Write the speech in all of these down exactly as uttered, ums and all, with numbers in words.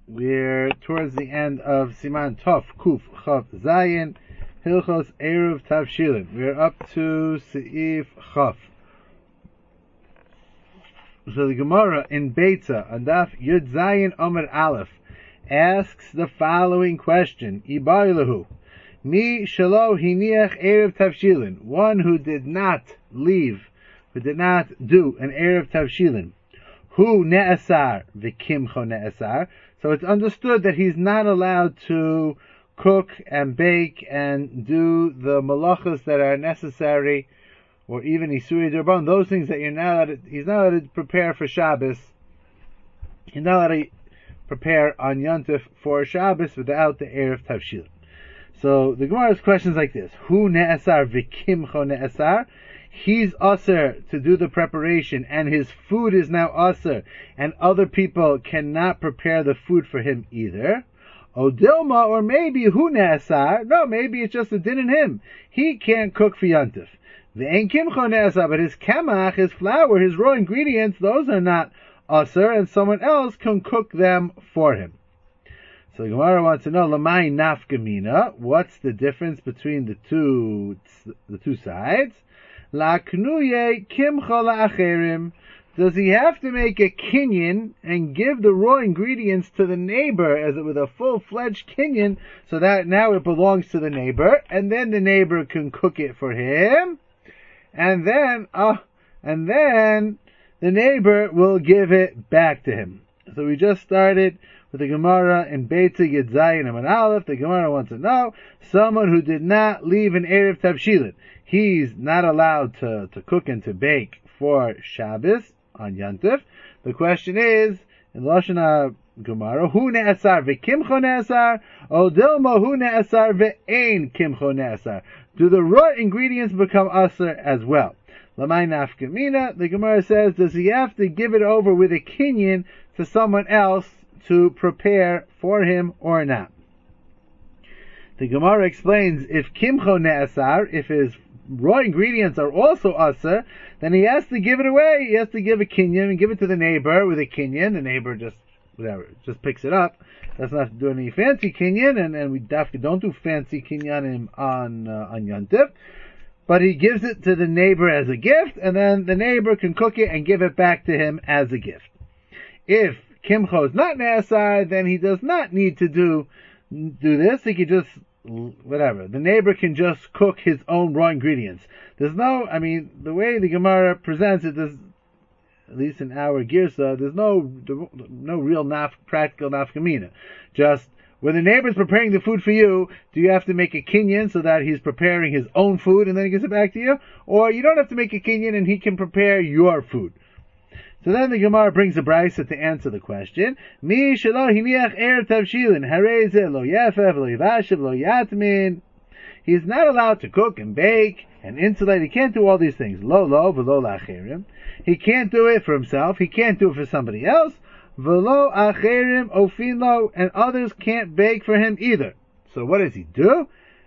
We're towards the end of Siman Tov Kuf Chav Zayin Hilchos Eruv Tavshilin. We're up to Seif Chav. So the Gemara in Beitza on Daf Yud Zayin Omer Aleph asks the following question: Ibaylahu Mi Shalo Hiniach Eruv Tavshilin. One who did not leave, who did not do an Eruv Tavshilin. Hu Ne'asar V'Kimcho Ne'asar. So it's understood that he's not allowed to cook and bake and do the malachas that are necessary, or even Isuri Derban, those things that you're not allowed to, he's not allowed to prepare for Shabbos. He's not allowed to prepare on Yontif for Shabbos without the Erev Tavshilin. So the Gemara's question is like this: Hu Ne'asar V'Kimcho Ne'asar. He's usher to do the preparation, and his food is now usher, and other people cannot prepare the food for him either. Odilma, or maybe hu ne'asar. No, maybe it's just a din in him. He can't cook for Yontif. Ve'en kimcho ne'asar, but his kamach, his flour, his raw ingredients, those are not usher, and someone else can cook them for him. So the Gemara wants to know, Lamai nafkamina, what's the difference between the two, the two sides? Laknuye kimcha la'acherim. Does he have to make a kinyan and give the raw ingredients to the neighbor as it with a full-fledged kinyan, so that now it belongs to the neighbor, and then the neighbor can cook it for him, and then, uh, and then the neighbor will give it back to him. So we just started with the Gemara in Beitza Yud Zayin and Aleph. The Gemara wants to know, someone who did not leave an Erev Tavshilin, he's not allowed to, to cook and to bake for Shabbos on Yontif. The question is, in Lashon Gemara, Hu ne'asar v'kimcho ne'asar, o dilma hu ne'asar v'ein kimcho ne'asar. Do the raw ingredients become asar as well? Lamai nafkamina, the Gemara says, does he have to give it over with a kinyan to someone else to prepare for him or not? The Gemara explains, if kimcho ne'asar, if his raw ingredients are also asar, then he has to give it away. He has to give a kinyan and give it to the neighbor with a kinyan. The neighbor just, whatever, just picks it up. Doesn't have to do any fancy kinyan, and, and we definitely don't do fancy kinyanim on, uh, on Yontif. But he gives it to the neighbor as a gift, and then the neighbor can cook it and give it back to him as a gift. If kimcho is not ne'asar, then he does not need to do, do this. He can just, whatever. The neighbor can just cook his own raw ingredients. There's no, I mean, the way the Gemara presents it, there's, at least in our Girsa, there's no, no real naf, practical nafkamina. Just, when the neighbor's preparing the food for you, do you have to make a kinyan so that he's preparing his own food and then he gives it back to you? Or you don't have to make a kinyan and he can prepare your food. So then the Gemara brings a brisa to answer the question. Mi shelo hiniach erev tavshilin, harei ze lo yefef, lo yivashiv, lo yatmin. He's not allowed to cook and bake and insulate. He can't do all these things. Lo lo v'lo la'acherim. He can't do it for himself. He can't do it for somebody else. V'lo acherim ofin lo, and others can't bake for him either. So what does he do?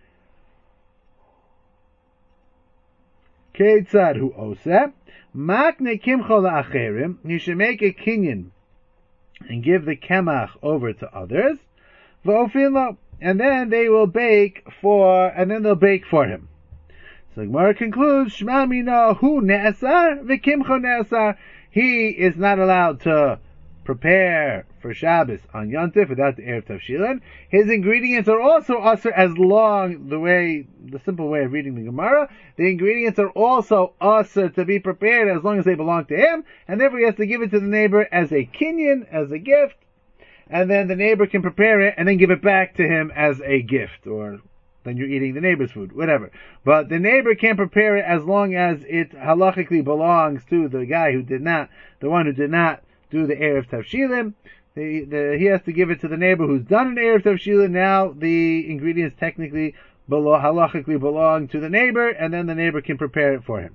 Keitzad hu oseh. Makne kimcho la'acherim. He should make a kinyan and give the kemach over to others. V'ofin lo, and then they will bake for, and then they'll bake for him. So Gemara concludes, Shema mina hu ne'asar v'kimcho ne'asar. He is not allowed to prepare for Shabbos on Yontif without the Erev Tavshilin. His ingredients are also asr, as long, the way, the simple way of reading the Gemara, the ingredients are also asr to be prepared as long as they belong to him, and therefore he has to give it to the neighbor as a kinyan, as a gift, and then the neighbor can prepare it and then give it back to him as a gift, or then you're eating the neighbor's food, whatever. But the neighbor can't prepare it as long as it halachically belongs to the guy who did not, the one who did not do the Erev Tavshilin. The, the, he has to give it to the neighbor who's done an Erev Tavshilin. Now the ingredients technically belong, halachically belong to the neighbor, and then the neighbor can prepare it for him.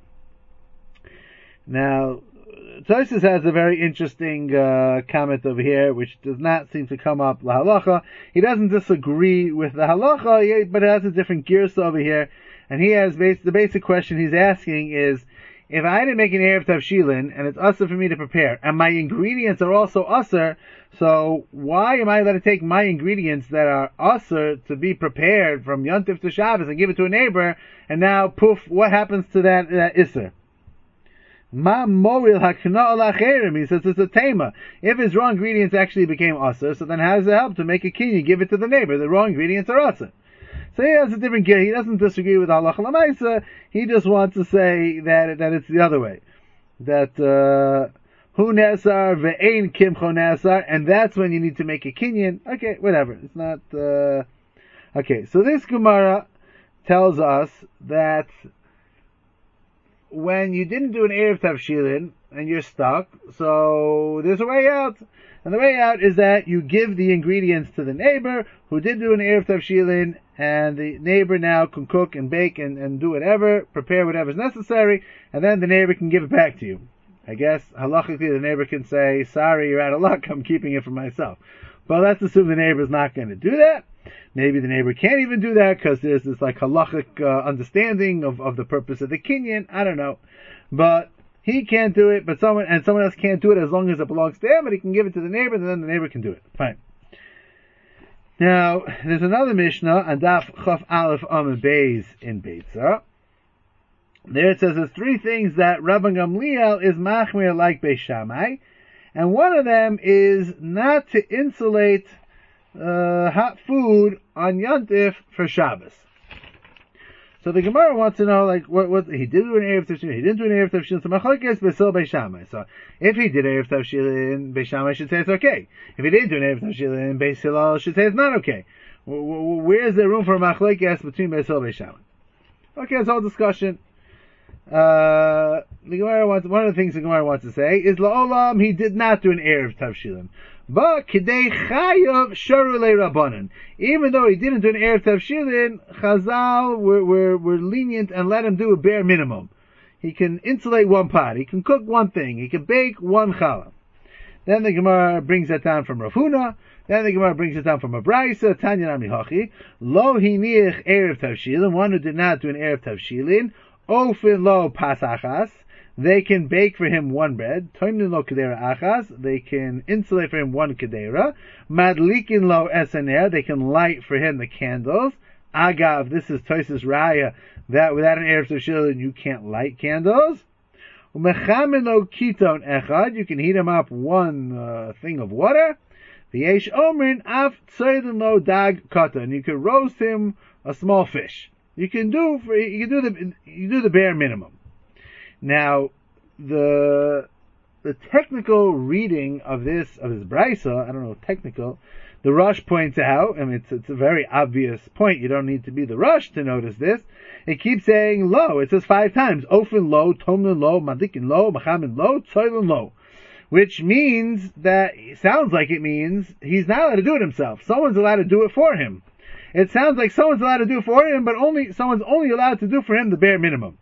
Now, Tosfos has a very interesting uh, comment over here, which does not seem to come up la halacha. He doesn't disagree with the halacha, but it has a different girsa over here. And he has bas- the basic question he's asking is, if I didn't make an Erev Tavshilin, and it's usher for me to prepare, and my ingredients are also usher, so why am I allowed to take my ingredients that are usher to be prepared from Yontif to Shabbos and give it to a neighbor, and now, poof, what happens to that, that isser? Ma moril hakna alacherim. He says it's a tema. If his raw ingredients actually became usher, so then how does it help to make a kinyan? Give it to the neighbor. The raw ingredients are usher. So he has a different gear. He doesn't disagree with halacha l'maisa. He just wants to say that that it's the other way. That hu nesar ve'ein kimcho nesar, and that's when you need to make a kinyan. Okay, whatever. It's not. Uh... Okay, so this Gemara tells us that when you didn't do an Erev Tavshilin and you're stuck, so there's a way out. And the way out is that you give the ingredients to the neighbor who did do an Erev Tavshilin, and the neighbor now can cook and bake and, and do whatever, prepare whatever's necessary, and then the neighbor can give it back to you. I guess, halachically, the neighbor can say, sorry, you're out of luck, I'm keeping it for myself. But let's assume the neighbor's not going to do that. Maybe the neighbor can't even do that because there's this like halachic uh, understanding of, of the purpose of the kinyan. I don't know. But he can't do it, but someone, and someone else can't do it as long as it belongs to him, but he can give it to the neighbor, and then the neighbor can do it. Fine. Now, there's another Mishnah, and Daf Chaf Aleph Amud Beis in Beitza. There it says there's three things that Rabban Gamliel is machmir like Beis Shammai, and one of them is not to insulate uh, hot food on Yontif for Shabbos. So the Gemara wants to know, like, what, what he did do an Erev Tavshilin, he didn't do an Erev Tavshilin, so Machlokes Beis Beis Shammai. So if he did Erev Tavshilin, Beis Shammai should say it's okay. If he didn't do an Erev Tavshilin, Beis Hillel should say it's not okay. Where is there room for Machlokes between Beis Hillel and Beis Shammai? Okay, it's all discussion. Uh, the Gemara wants, one of the things the Gemara wants to say is La'olam, he did not do an Erev Tavshilin. But Kidei Chayav Sharulei Rabbanan. Even though he didn't do an Erev Tavshilin, Chazal were, were, were lenient and let him do a bare minimum. He can insulate one pot, he can cook one thing, he can bake one challah. Then the Gemara brings that down from Rav Huna. Then the Gemara brings it down from a Braisa, Tanya Nami Hachi. Lo hiniach Erev Tavshilin, one who did not do an Erev Tavshilin, Ofin lo pasachas, they can bake for him one bread. Toimnin lo kedera achas, they can insulate for him one kedera. Madlikin lo esener, they can light for him the candles. Agav, this is Tosis Raya, that without an Erev Tavshilin you can't light candles. Umechamin lo kiton echad, you can heat him up one uh, thing of water. V'yesh omrin af tzoydin lo dag katan, you can roast him a small fish. You can do for, you can do the you do the bare minimum. Now, the the technical reading of this of this brisa, I don't know technical. The Rosh points out, I mean it's it's a very obvious point. You don't need to be the Rosh to notice this. It keeps saying lo. It says five times: Ofen lo, Tomlin lo, Madikin lo, Machamin lo, Tzoylin lo, which means that it sounds like it means he's not allowed to do it himself. Someone's allowed to do it for him. It sounds like someone's allowed to do for him, but only someone's only allowed to do for him the bare minimum.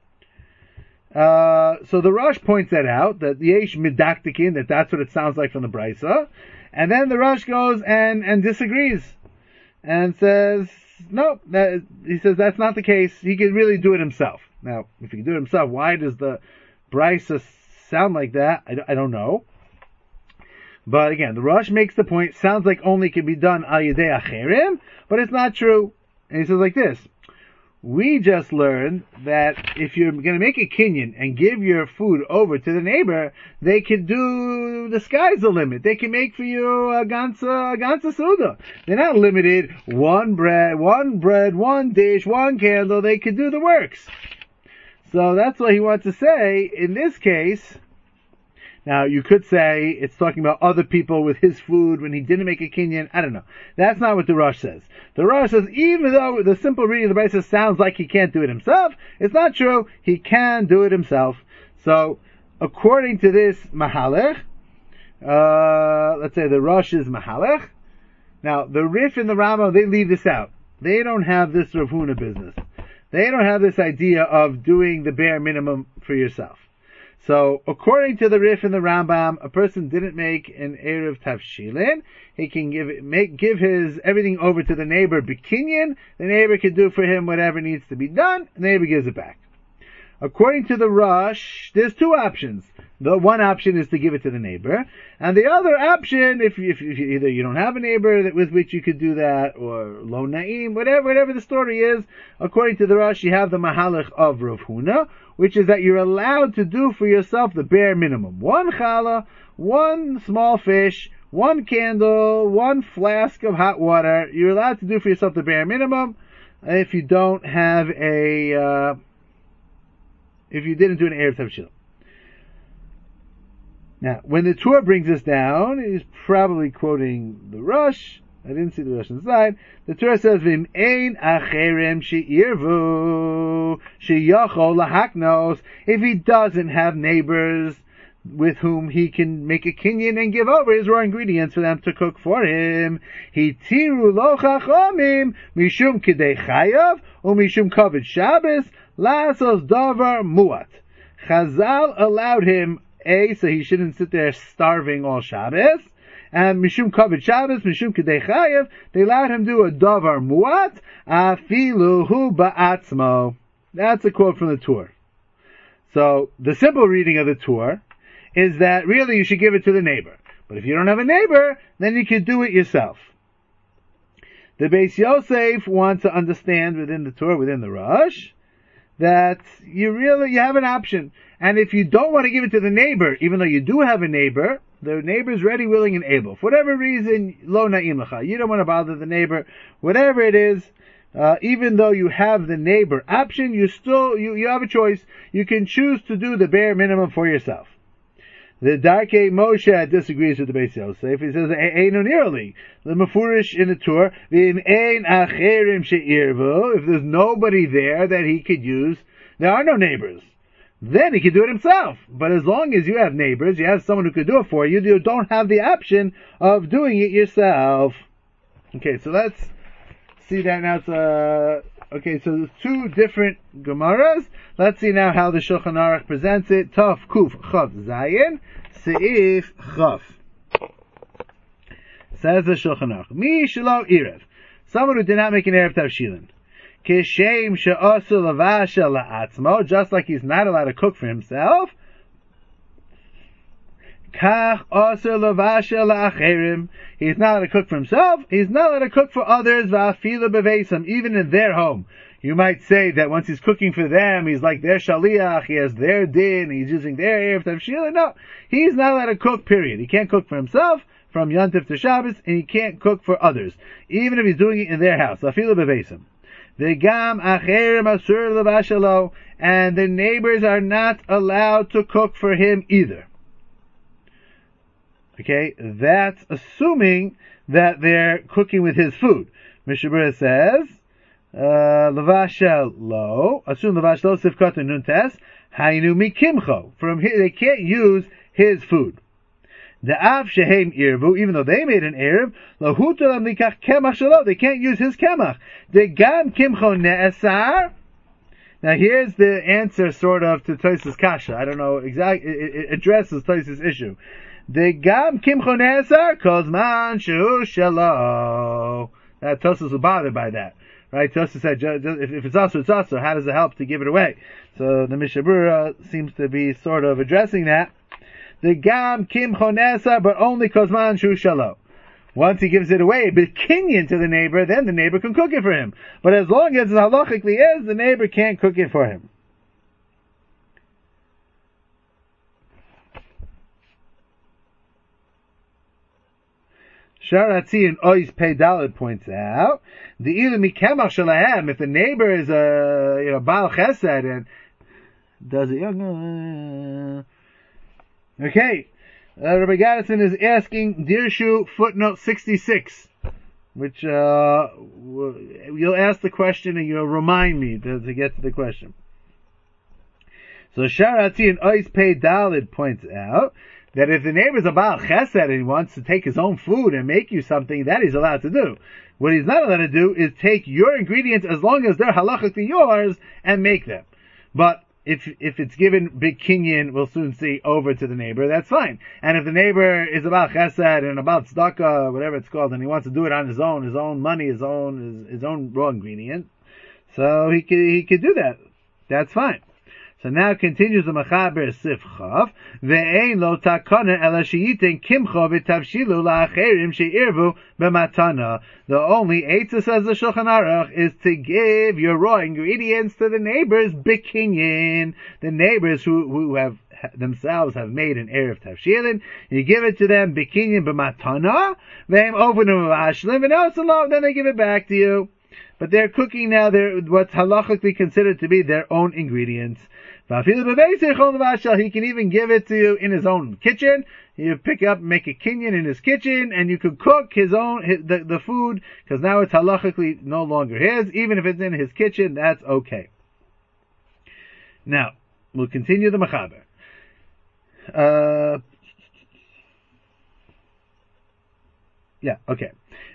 Uh, so the Rosh points that out, that yesh midaktikin, that that's what it sounds like from the Brisa, and then the Rosh goes and, and disagrees, and says, no, that, he says that's not the case, he can really do it himself. Now, if he can do it himself, why does the Brisa sound like that? I, I don't know. But again, the Rosh makes the point, sounds like only it can be done al yedei acherim, but it's not true. And he says like this, we just learned that if you're going to make a kinyan and give your food over to the neighbor, they can do, the sky's the limit. They can make for you a ganza, a ganza suda. They're not limited, one bread, one bread, one dish, one candle, they can do the works. So that's what he wants to say. In this case, now, you could say it's talking about other people with his food when he didn't make a kinyan. I don't know. That's not what the Rosh says. The Rosh says, even though the simple reading of the Brisa sounds like he can't do it himself, it's not true. He can do it himself. So, according to this Mahalech, uh, let's say the Rosh is Mahalech. Now, the Rif and the Rambam, they leave this out. They don't have this Rav Huna business. They don't have this idea of doing the bare minimum for yourself. So, according to the Rif and the Rambam, a person didn't make an Erev Tavshilin. He can give make give his everything over to the neighbor B'kinyan. The neighbor can do for him whatever needs to be done. The neighbor gives it back. According to the Rosh, there's two options. The one option is to give it to the neighbor, and the other option, if, if, if either you don't have a neighbor that, with which you could do that, or lo na'im, whatever, whatever the story is, according to the Rosh, you have the mahalach of Rav Huna, which is that you're allowed to do for yourself the bare minimum. One challah, one small fish, one candle, one flask of hot water. You're allowed to do for yourself the bare minimum if you don't have a, uh, if you didn't do an Erev Tavshil. Now, when the Torah brings this down, he's probably quoting the Rosh. I didn't see the Rosh inside. The Torah says, "V'im ein acherem she'irvu she'yachol lahaknos." If he doesn't have neighbors with whom he can make a kinyan and give over his raw ingredients for them to cook for him, hitiru lo chachamim mishum kidei chayav u'mishum kavod Shabbos lasos davar muat. Chazal allowed him A, so he shouldn't sit there starving all Shabbos, and Mishum Kavod Shabbos, Mishum Kedei Chayev, they allowed him to do a Davar Muat, Afilu Hu Ba'atzmo. That's a quote from the Torah. So, the simple reading of the Torah is that really you should give it to the neighbor. But if you don't have a neighbor, then you can do it yourself. The Beis Yosef wants to understand within the Torah, within the Rosh, that you really, you have an option. And if you don't want to give it to the neighbor, even though you do have a neighbor, the neighbor is ready, willing, and able. For whatever reason, lo na'im lecha. You don't want to bother the neighbor. Whatever it is, uh, even though you have the neighbor option, you still, you, you have a choice. You can choose to do the bare minimum for yourself. The Darkei Moshe disagrees with the Beis Yosef. He says, Einu nirli. The Mefurish in the Torah, V'im ein acherim she'irvu. If there's nobody there that he could use, there are no neighbors. Then he could do it himself. But as long as you have neighbors, you have someone who could do it for you, you don't have the option of doing it yourself. Okay, so let's see that now. It's, uh, okay, so there's two different Gemaras. Let's see now how the Shulchan Aruch presents it. Tov Kuf Chav Zayin Seif Chav. Says the Shulchan Aruch, Mi Shelo Erev. Someone who did not make an Erev Tavshilin. Kishem she'asu lavasha la'atzmo, just like he's not allowed to cook for himself. Kach asu lavasha la'acherim. He's not allowed to cook for himself. He's not allowed to cook for others. Va'afilu b'veisam, even in their home. You might say that once he's cooking for them, he's like their shaliach. He has their din. He's using their erev tavshilin. No, he's not allowed to cook. Period. He can't cook for himself from Yom Tov to Shabbos, and he can't cook for others, even if he's doing it in their house. Va'afilu b'veisam. V'gam acherim asur levashalo, and the neighbors are not allowed to cook for him either. Okay, that's assuming that they're cooking with his food. Mishnah Berurah says, levashalo, assume levashalo sifkat nuntes, hainu mikimcho. From here, they can't use his food. The av shehem irvu, even though they made an erev, lahutam likach kemach shelo, they can't use his kemach. The gam kimcho ne'asar. Now here's the answer, sort of, to Tosfos kasha. I don't know exactly. It, it addresses Tosfos' issue. The gam kimcho ne'asar kozman shu shelo. That Tosfos was bothered by that, right? Tosfos said, if, if it's also, it's also. How does it help to give it away? So the Mishnah Berurah seems to be sort of addressing that. The gam kim chonesa, but only kozman shu shalo. Once he gives it away, b'kinyan to the neighbor, then the neighbor can cook it for him. But as long as it halachically is, the neighbor can't cook it for him. Sharatzi and Ois Pei Daled points out, the ilu mikemach shalahem, if the neighbor is a, you know, Baal Chesed and does it, uh, okay, uh, Rabbi Gaddison is asking Dirshu footnote sixty-six, which uh, you'll ask the question and you'll remind me to, to get to the question. So Sharatzi and Ois Pei Daled points out that if the neighbor's a Baal Chesed and he wants to take his own food and make you something, that he's allowed to do. What he's not allowed to do is take your ingredients, as long as they're halachically yours, and make them. But If if it's given big kinyan, we'll soon see, over to the neighbor, that's fine. And if the neighbor is about chesed and about tzedakah, whatever it's called, and he wants to do it on his own, his own money, his own his, his own raw ingredient, so he could he could do that. That's fine. So now continues the Mechaber Sif Chav, ve'ein lo takana ela sheyitin kimcho v'tavshilu la'acherim she'irvu b'matana. The only eitzah, says the Shulchan Aruch, is to give your raw ingredients to the neighbors b'kinyin, the neighbors who, who have themselves have made an erev tavshilin. You give it to them b'kinyin b'matana, ve'em ovenim v'ashlim, and also then they give it back to you. But they're cooking now their what's halachically considered to be their own ingredients. He can even give it to you in his own kitchen. You pick up, make a kinyan in his kitchen, and you could cook his own his, the, the food, because now it's halachically no longer his. Even if it's in his kitchen, that's okay. Now, we'll continue the Mechaber. Uh, yeah, okay.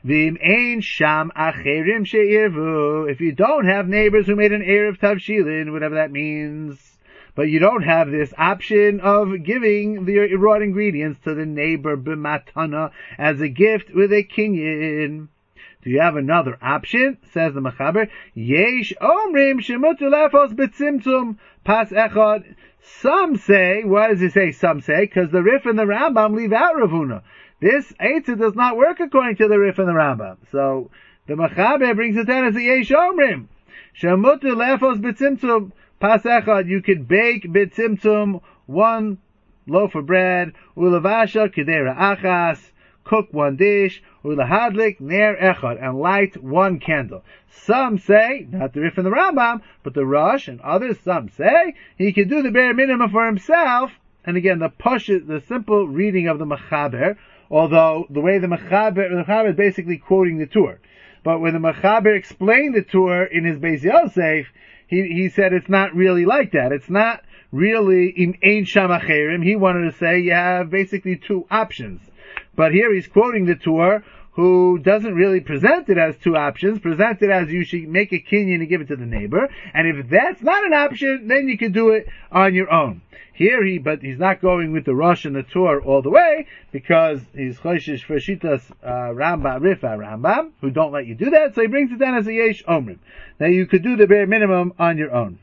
If you don't have neighbors who made an erev tavshilin, whatever that means, but you don't have this option of giving the raw ingredients to the neighbor b'matana as a gift with a kinyan, do you have another option? Says the Mechaber. Yesh omrim shemutu lefos b'tzimtzum pas echad. Some say, why does he say some say? Because the Rif and the Rambam leave out Ravuna. This eitzah does not work according to the Rif and the Rambam. So the Mechaber brings it down as a yesh omrim shemutu lefos b'tzimtzum pas echad. You could bake b'tzimtzum one loaf of bread, ulavasha kedera achas, cook one dish, ulahadlik ner echad, and light one candle. Some say, not the Rif and the Rambam, but the Rosh and others, some say he can do the bare minimum for himself. And again, the push, the simple reading of the Mechaber, although the way the Mechaber, the Mechaber is basically quoting the Tur. But when the Mechaber explained the Tur in his Beis Yosef, he, he said it's not really like that. It's not really in Ein Sham Acherim. He wanted to say you have basically two options. But here he's quoting the Tur, who doesn't really present it as two options, present it as you should make a kinyan and give it to the neighbor. And if that's not an option, then you can do it on your own. Here he, but he's not going with the Rosh and the Tur all the way, because he's choishish for Shitas uh, Rambam, Rifa Rambam, who don't let you do that, so he brings it down as a Yesh Omrim. Now you could do the bare minimum on your own.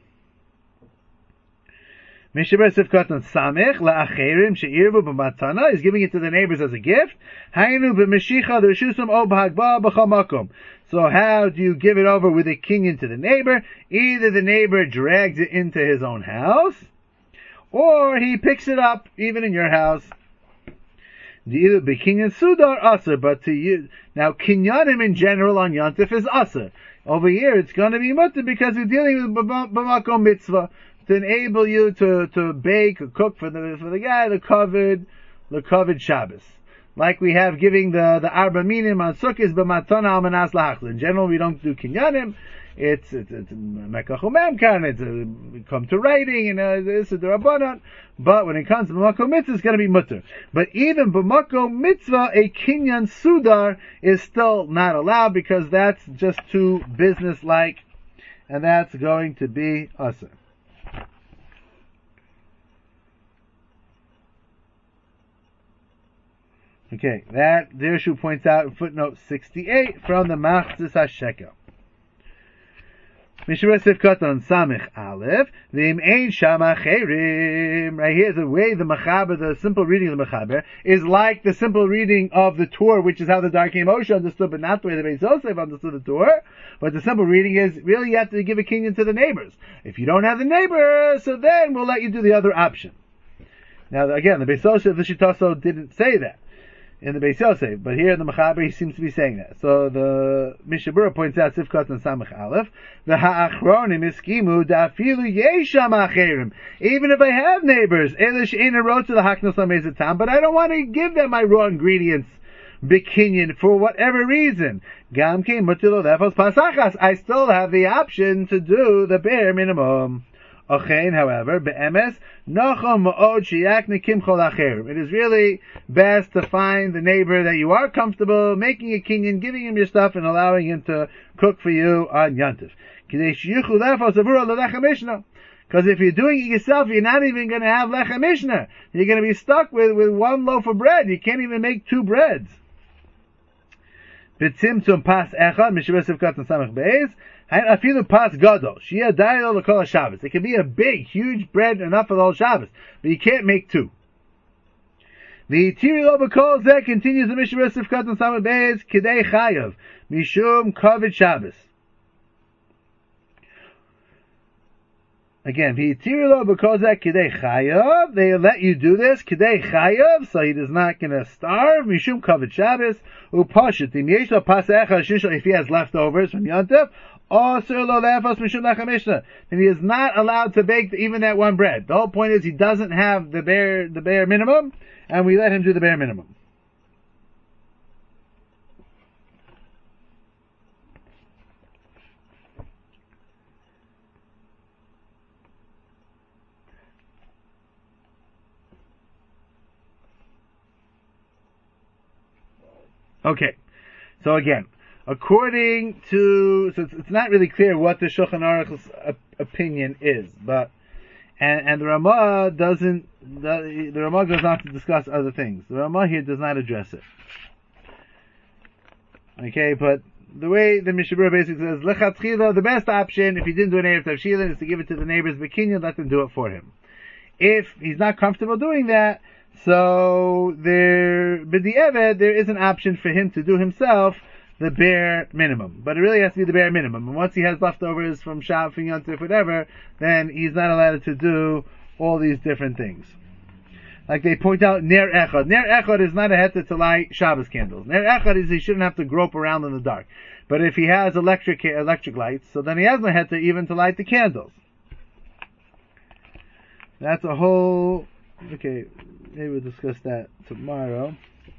Mishaber Sifkatan Samech la'acherim she'irvu b'matana, is giving it to the neighbors as a gift. Hainu b'meshicha d'reshusam o b'hagba b'chol makom. So how do you give it over with a kinyan to the neighbor? Either the neighbor drags it into his own house, or he picks it up even in your house. Either b'kinyan sudar aser, but to you now kinyanim in general on Yontif is aser. Over here it's going to be mutter because we're dealing with b'makom mitzvah, to enable you to, to bake or cook for the for the guy the covered the covered Shabbos. Like we have giving the the arba minim on sukkahs b'matana al manas lahachla. In general, we don't do kinyanim. It's it's it's mekachumem kan. It's a, we come to writing and uh, this is the rabbanon. But when it comes to b'makom mitzvah, it's going to be mutter. But even b'makom mitzvah, a kinyan sudar is still not allowed because that's just too business like, and that's going to be usher. Okay, that Dirshu points out in footnote sixty-eight from the Machzis HaShekel. Mishabesef Katan Samich Aleph, V'im Ein Sham Acherim. Right here, the way the Mechaber, the simple reading of the Mechaber, is like the simple reading of the Tur, which is how the Darkei Moshe understood, but not the way the Beis Yosef understood the Tur. But the simple reading is, really you have to give a kinyan to the neighbors. If you don't have the neighbors, so then we'll let you do the other option. Now, again, the Beis Yosef, the Shitaso, didn't say that in the Beis Yosef, but here in the Mechaber he seems to be saying that. So the Mishabura points out Sifkat and Samach Aleph, the Ha'achronim iskimu da'afilu yesham acherim. Even if I have neighbors, elish ina wrote to the Haknos HaMezatam, but I don't want to give them my raw ingredients, bikinyan, for whatever reason. Gamke mutilo lefos pasachas. I still have the option to do the bare minimum. Ochein, however, be'emes, nochom ma'od sheyakne kimchol acherim. It is really best to find the neighbor that you are comfortable making a kinyan, giving him your stuff, and allowing him to cook for you on Yontif. Because if you're doing it yourself, you're not even going to have lechem mishna. You're going to be stuck with, with one loaf of bread. You can't even make two breads. B'tzimtzum pas echad, mishabes sivkat and samach beis, Afilu pas gadol. Shia dailo l'kol Shabbos. It can be a big, huge bread enough for the whole Shabbos, but you can't make two. The tiri lo b'kol zeh continues the Mishnah Berurah Katan Samud Beis Kidei Chayav Mishum Kavod Shabbos. Again, v'yitiri lo b'kol zeh Kidei Chayav. They let you do this Kidei Chayav, so he is not going to starve. Mishum Kavod Shabbos upashut. Im yesh lo pas echad shishol, if he has leftovers from Yontif. Osur lo le'afos mishum lechem mishnah. And he is not allowed to bake even that one bread. The whole point is he doesn't have the bare the bare minimum, and we let him do the bare minimum. Okay, so again, according to, so it's, it's not really clear what the Shulchan Aruch's uh, opinion is, but and and the Ramah doesn't, the, the Ramah goes on to discuss other things. The Ramah here does not address it. Okay, but the way the Mishnah Berurah basically says, lechatchila, the best option if he didn't do an Erev Tavshilin is to give it to the neighbors b'kinyan, let them do it for him. If he's not comfortable doing that, so there, b'di'eved, there is an option for him to do himself the bare minimum. But it really has to be the bare minimum. And once he has leftovers from Shav, from Yontif, whatever, then he's not allowed to do all these different things. Like they point out, Ner Echad. Ner Echad is not a heter to light Shabbos candles. Ner Echad is he shouldn't have to grope around in the dark. But if he has electric electric lights, so then he has no heter even to light the candles. That's a whole... Okay, maybe we'll discuss that tomorrow.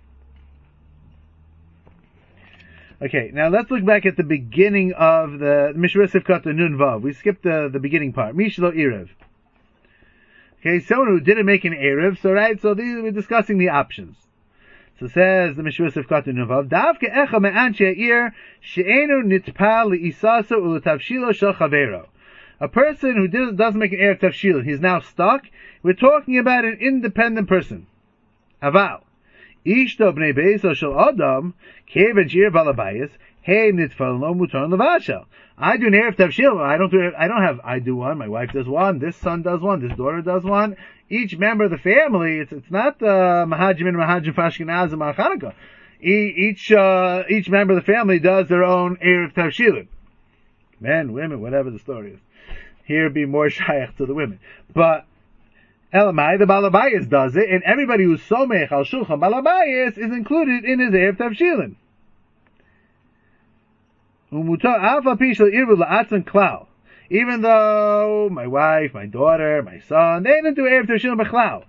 Okay, now let's look back at the beginning of the Mishnah Berurah Katan Nun Vav. We skipped the, the beginning part. Mishlo Erev. Okay, someone who didn't make an Erev, so right, so these, we're discussing the options. So says the Mishnah Berurah Katan Nun Vav, Davke echa me'anshe ha'ir she'enu nitpal li'isaso u'letavshilo shel chavero. A person who does, doesn't make an Erev Tavshilin, he's now stuck. We're talking about an independent person. Aval. Ishto bnei beiso shel adam, keven shir balabayis, hey nitfal lo mutar levashel. I do an Erev Tavshil. I don't do it. I don't have, I do one, my wife does one, this son does one, this daughter does one. Each member of the family, it's, it's not the uh, Mahajim and Mahajim Fashkenaz and Machanukah. Each, uh, each member of the family does their own Erev Tavshilin. Men, women, whatever the story is. Here be more shayach to the women. But, Elamai, the Balabayas does it, and everybody who's somech al shulchan Balabayas is included in his Erev Tavshilin. Even though my wife, my daughter, my son, they didn't do Erev Tavshilin b'chlal.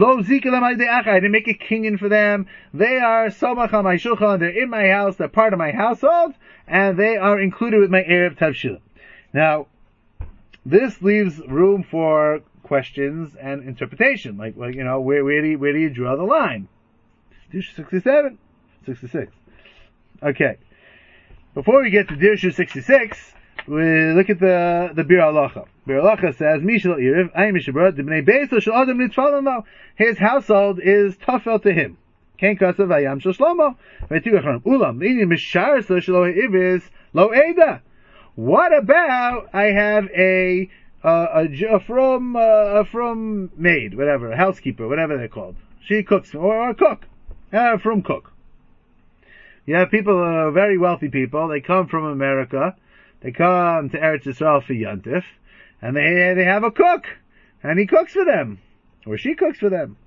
I didn't make a kinyan for them. They are somech al my shulchan, they're in my house, they're part of my household, and they are included with my Erev Tavshilin. Now, this leaves room for questions and interpretation. Like, well, you know, where, where do you, where do you draw the line? sixty-seven? sixty-six. Okay. Before we get to Dirshu sixty-six, we look at the, the Bir Halacha. Bir Halacha says, Mishal Iriv, I Mishabrat, the Bnei Beiso Shal Adam Nitfalam. His household is tafel to him. Ken Kasav Ayam Shal Shlomo. V'tigachram. Ulam, Ini Mishar Shal Ivis, Lo Eda. What about I have a uh, a, a from uh, a from maid, whatever, a housekeeper, whatever they're called. She cooks, or a cook, uh, from cook. You have people, uh, very wealthy people. They come from America. They come to Eretz Yisrael for Yontif, and they they have a cook, and he cooks for them, or she cooks for them.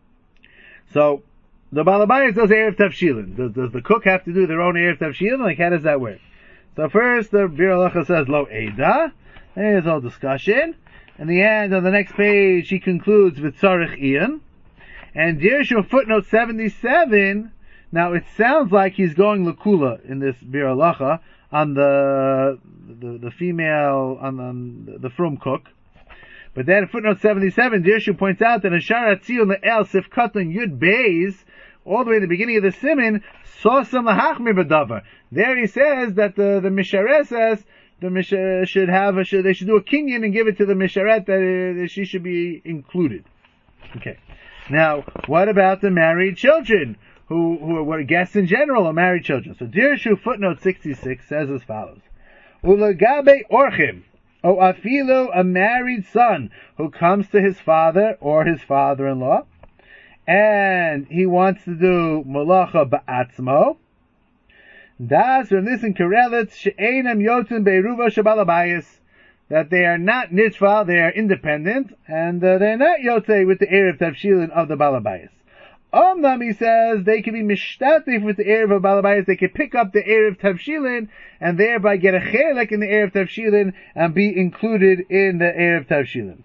So the Balabayas does Erev Tavshilin. Does, does the cook have to do their own Erev Tavshilin? Like, how does that work? So first, the Bir Halacha says, Lo Eda. There's all discussion. In the end of the next page, he concludes with Tzarech Ian. And Dirshu footnote seventy-seven, now it sounds like he's going Lakula in this Bir Halacha on the, the, the female, on the, the from cook. But then footnote seventy-seven, Dirshu points out that in Shar Hatziyun Le'el Sifkatan Yud Beis, all the way in the beginning of the Siman, Sosam Lahachmir B'davar. There he says that the, the Misharet says the Misharet should have a, should, they should do a kinyan and give it to the Misharet that, uh, that she should be included. Okay. Now, what about the married children who, who are guests in general or married children? So Dirshu footnote sixty-six says as follows. Ulagabe orchim. O afilo, a married son who comes to his father or his father-in-law, and he wants to do malacha ba'atzmo. Das from this in Kareletz she'enam yotzim beiruva shabalabayis, that they are not nitfal, they are independent, and uh, they're not yotze with the erev tavshilin of the balabayis. Omnam, he says, they can be mishtatif with the erev of balabayis, they can pick up the erev tavshilin, and thereby get a chelek in the erev tavshilin, and be included in the erev tavshilin.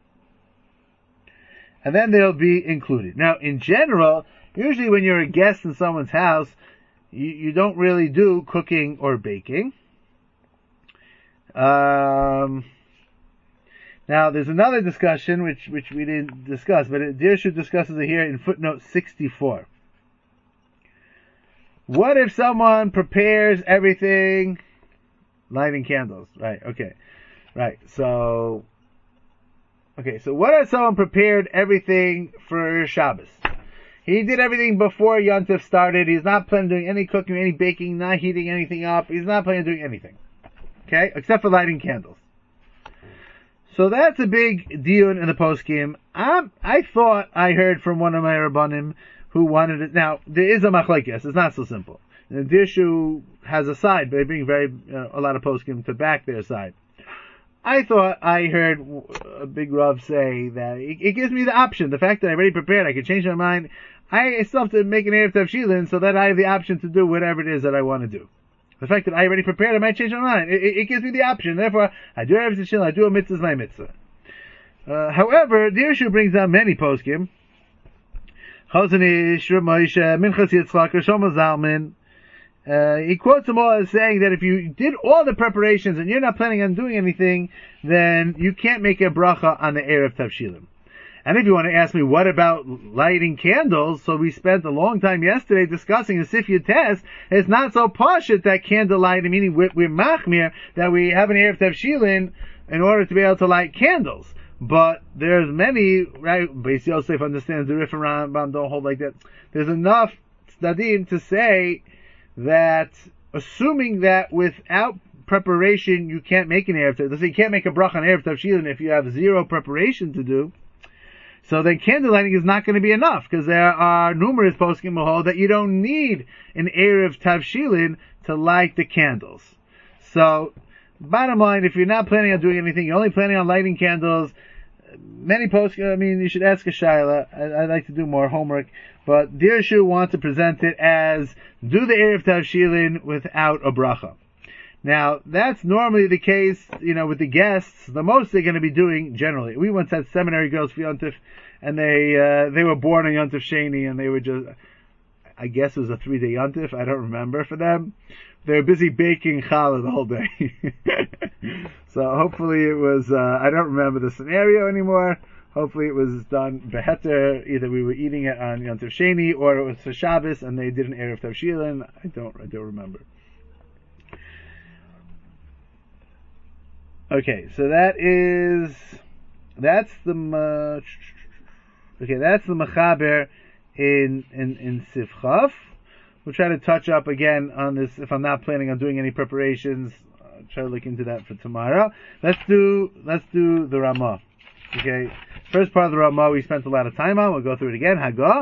And then they'll be included. Now, in general, usually when you're a guest in someone's house, you, you don't really do cooking or baking. Um, now, there's another discussion, which, which we didn't discuss, but Dirshu discusses it here in footnote sixty-four. What if someone prepares everything, lighting candles? Right, okay. Right, so... Okay, so what if someone prepared everything for Shabbos? He did everything before Yontif started. He's not planning on doing any cooking, any baking, not heating anything up. He's not planning on doing anything. Okay? Except for lighting candles. So that's a big deal in the poskim. Um, I thought I heard from one of my Rabbanim who wanted it. Now, there is a machlekes. It's not so simple. The Dirshu has a side, but they bring very, uh, a lot of poskim to back their side. I thought I heard a big Rav say that it, it gives me the option. The fact that I already prepared, I can change my mind. I still have to make an erev tavshilin so that I have the option to do whatever it is that I want to do. The fact that I already prepared, I might change my mind. It, it, it gives me the option. Therefore, I do erev tavshilin, I do a mitzvah, my mitzvah. Uh, however, the issue brings down many poskim. Chazanish, Ramosha, Minchas Yitzchak, Shlomo Zalman. Uh, he quotes them all as saying that if you did all the preparations and you're not planning on doing anything, then you can't make a bracha on the erev tavshilim. And if you want to ask me, what about lighting candles? So we spent a long time yesterday discussing the Sifya test. It's not so pashut that candle lighting, meaning we're, we're machmir, that we have an erev tavshilin in order to be able to light candles. But there's many, right? Beis Yosef understands the Rif and Rambam don't hold like that. There's enough tzaddim to say that assuming that without preparation you can't make an erev tavshilin, you can't make a bracha on erev tavshilin if you have zero preparation to do, so then candle lighting is not going to be enough, because there are numerous poskim who that you don't need an erev tavshilin to light the candles. So, bottom line, if you're not planning on doing anything, you're only planning on lighting candles, many poskim, I mean, you should ask a shayla. I, I'd like to do more homework. But Dirshu wants to present it as, do the erev tavshilin without a bracha. Now, that's normally the case, you know, with the guests. The most they're going to be doing, generally. We once had seminary girls for Yontif, and they, uh, they were born on Yontif Sheni, and they were just, I guess it was a three-day Yontif, I don't remember for them. They were busy baking challah the whole day. So hopefully it was, uh, I don't remember the scenario anymore. Hopefully it was done beheter. Either we were eating it on Yom Tov Sheni, or it was for Shabbos, and they did an erev tavshilin. I don't, I don't remember. Okay, so that is, that's the, okay, that's the mechaber in, in, in Sifchaf. We'll try to touch up again on this if I'm not planning on doing any preparations. I'll try to look into that for tomorrow. Let's do, let's do the Ramah. Okay, first part of the Ramah we spent a lot of time on. We'll go through it again. Hagah.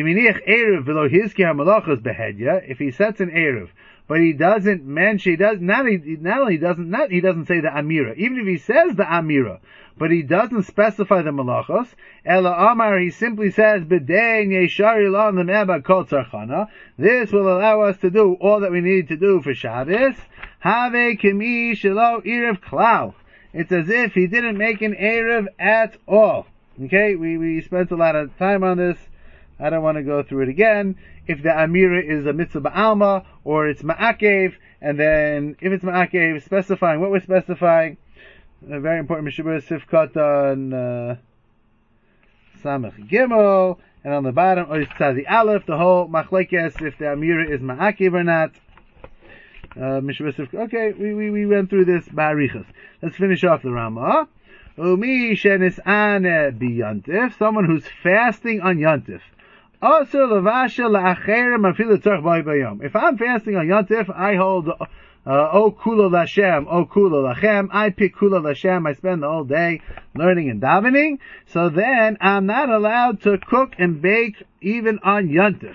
If he sets an erev, but he doesn't mention, he does not. He not only doesn't not he doesn't say the amira. Even if he says the amira, but he doesn't specify the malachos. Ela Amar, he simply says b'dein yeshari lo l'me'aba kol tzarchana. This will allow us to do all that we need to do for Shabbos. Have kemi shelo erev klal. It's as if he didn't make an erev at all. Okay, we we spent a lot of time on this. I don't want to go through it again. If the amira is a mitzvah ba'alma, or it's ma'akev, and then if it's ma'akev, specifying what we're specifying. A very important Mishabur Sifkata and uh, Samach Gimel, and on the bottom, Ois Tzazi Aleph, the whole machlekes, if the amira is ma'akev or not. Uh, Mishabur Sifkata. Okay, we, we, we went through this ba'arichas. Let's finish off the Ramah. Umi shenis ane bi Yontif, someone who's fasting on Yontif. Asur levashel la'acherim afilu tzarich b'ay bayom. If I'm fasting on Yontif, I hold uh, O Kula Lashem, O Kula Lachem. I pick Kula Lashem. I spend the whole day learning and davening. So then I'm not allowed to cook and bake even on Yontif.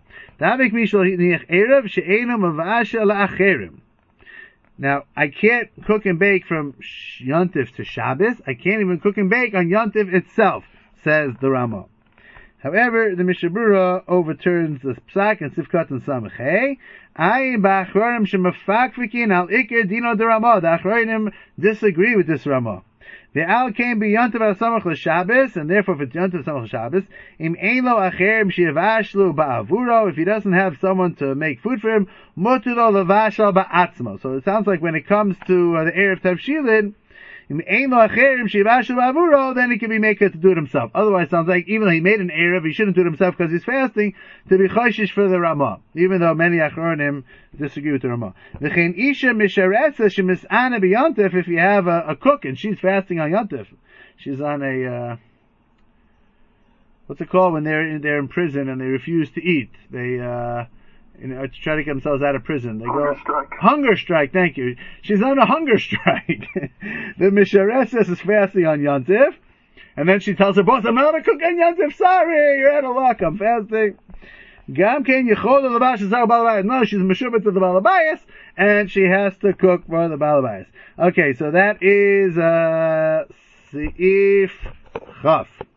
Now, I can't cook and bake from Yontif to Shabbos. I can't even cook and bake on Yontif itself, says the Rama. However, the Mishnah Berurah overturns the psak and Sifkat and Samachay. Ayin ba'achronim shemafakfikin al ikir dino de Rama. The achronim disagree with this Rama. The al came be Yontif al Samach l'Shabbos, and therefore if it's Yontif Samach l'Shabbos, im ein lo acherim sheyavashlu ba'avuro, if he doesn't have someone to make food for him, mutu lo levashal ba'atzmo. So it sounds like when it comes to uh, the Erev Tavshilin, im ein lo acherim sheyavashlu ba'avuro, then he can be making to do it himself. Otherwise it sounds like even though he made an Erev, he shouldn't do it himself because he's fasting, to be choshish for the Ramah. Even though many achronim disagree with the Ramah. V'chein isha misharetza shemis'ana b'yontif, if you have a, a cook and she's fasting on Yontif. She's on a, uh, what's it called when they're in, they're in prison and they refuse to eat? They, uh, you know, to try to get themselves out of prison. They hunger go, strike. Hunger strike, thank you. She's on a hunger strike. The misharetza is fasting on Yontif. And then she tells her boss, I'm not going to cook on Yontif, sorry, you're out of luck, I'm fasting. Gam ken yichol levash zar balabayas. No, she's meshubet to the balabayas, and she has to cook for the balabayas. Okay, so that is uh, Seif Chaf.